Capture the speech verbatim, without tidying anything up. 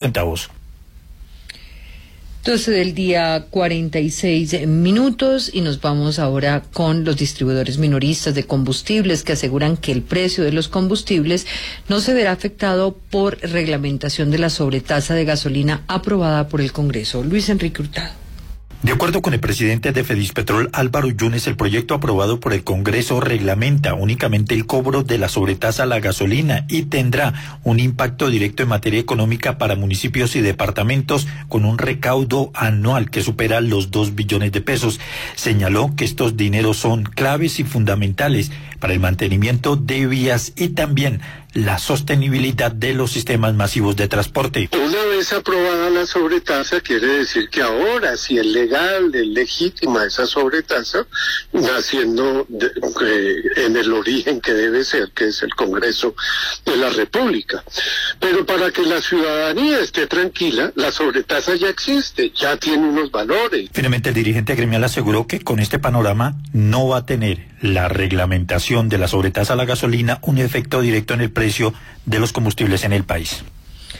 centavos. doce del día, cuarenta y seis minutos, y nos vamos ahora con los distribuidores minoristas de combustibles que aseguran que el precio de los combustibles no se verá afectado por reglamentación de la sobretasa de gasolina aprobada por el Congreso. Luis Enrique Hurtado. De acuerdo con el presidente de Fedispetrol, Álvaro Yunes, el proyecto aprobado por el Congreso reglamenta únicamente el cobro de la sobretasa a la gasolina y tendrá un impacto directo en materia económica para municipios y departamentos con un recaudo anual que supera los dos billones de pesos. Señaló que estos dineros son claves y fundamentales para el mantenimiento de vías y también la sostenibilidad de los sistemas masivos de transporte. Una vez aprobada la sobretasa, quiere decir que ahora, si es legal, es legítima esa sobretasa, naciendo de, eh, en el origen que debe ser, que es el Congreso de la República. Pero para que la ciudadanía esté tranquila, la sobretasa ya existe, ya tiene unos valores. Finalmente, el dirigente gremial aseguró que con este panorama no va a tener la reglamentación de la sobretasa a la gasolina un efecto directo en el precio de los combustibles en el país.